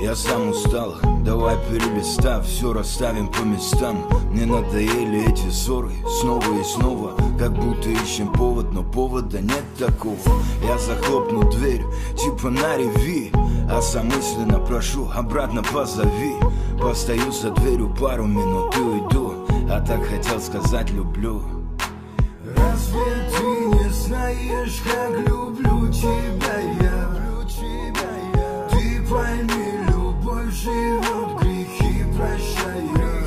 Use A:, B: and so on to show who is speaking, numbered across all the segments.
A: Я сам устал, давай перелистав, все расставим по местам. Мне надоели эти ссоры снова и снова, как будто ищем повод, но повода нет такого. Я захлопну дверь, типа на реви, а сам мысленно прошу, обратно позови. Постою за дверью пару минут и уйду, а так хотел сказать люблю.
B: Разве ты не знаешь, как люблю тебя я? Ты пойми, любовь живет, грехи прощая.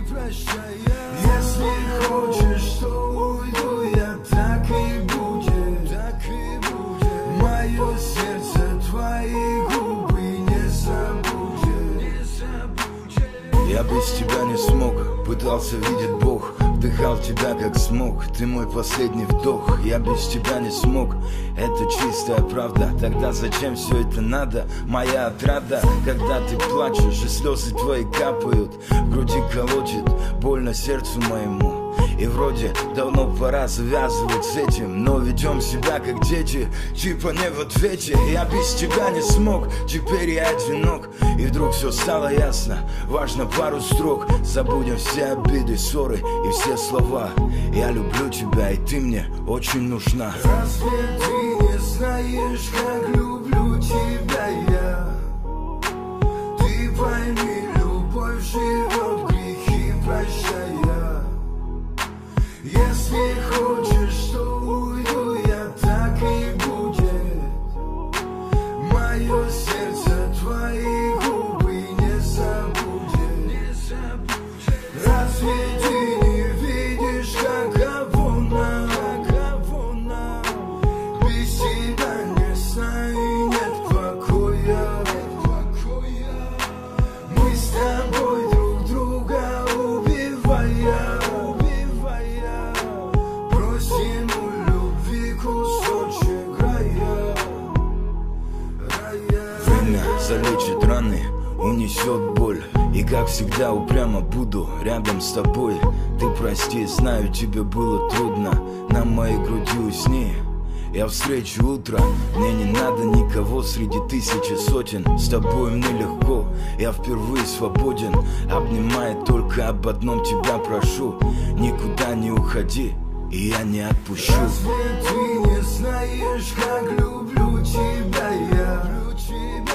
B: Если хочешь, то уйду я, так и будет. Мое сердце, твои губы не забудет.
A: Я без тебя не смог, пытался видеть Бог, вдыхал тебя как смог, ты мой последний вдох. Я без тебя не смог, это чистая правда. Тогда зачем все это надо? Моя отрада, когда ты плачешь и слезы твои капают, в груди колотит больно сердцу моему. И вроде давно пора завязывать с этим, но ведем себя как дети, типа не в ответе. Я без тебя не смог, теперь я одинок. И вдруг все стало ясно, важно пару строк. Забудем все обиды, ссоры и все слова. Я люблю тебя, и ты мне очень нужна.
B: Разве ты не знаешь, как люблю тебя я? Ты пойми, любовь живет, грехи прощая. Если хочешь, то уйду я, так и будет. Мое сердце, твои губы не забудет. Разве ты не видишь, каково нам? Без тебя не знаю и нет покоя. Мы с тобой друг друга убивая. Просим у любви кусочек рая.
A: Время залечит раны, унесет боль. И как всегда упрямо буду рядом с тобой. Ты прости, знаю, тебе было трудно, на моей груди усни. Я встречу утро, мне не надо никого среди тысячи сотен. С тобой мне легко, я впервые свободен. Обнимая, только об одном тебя прошу: никуда не уходи, и я не отпущу.
B: Разве ты не знаешь, как люблю тебя я?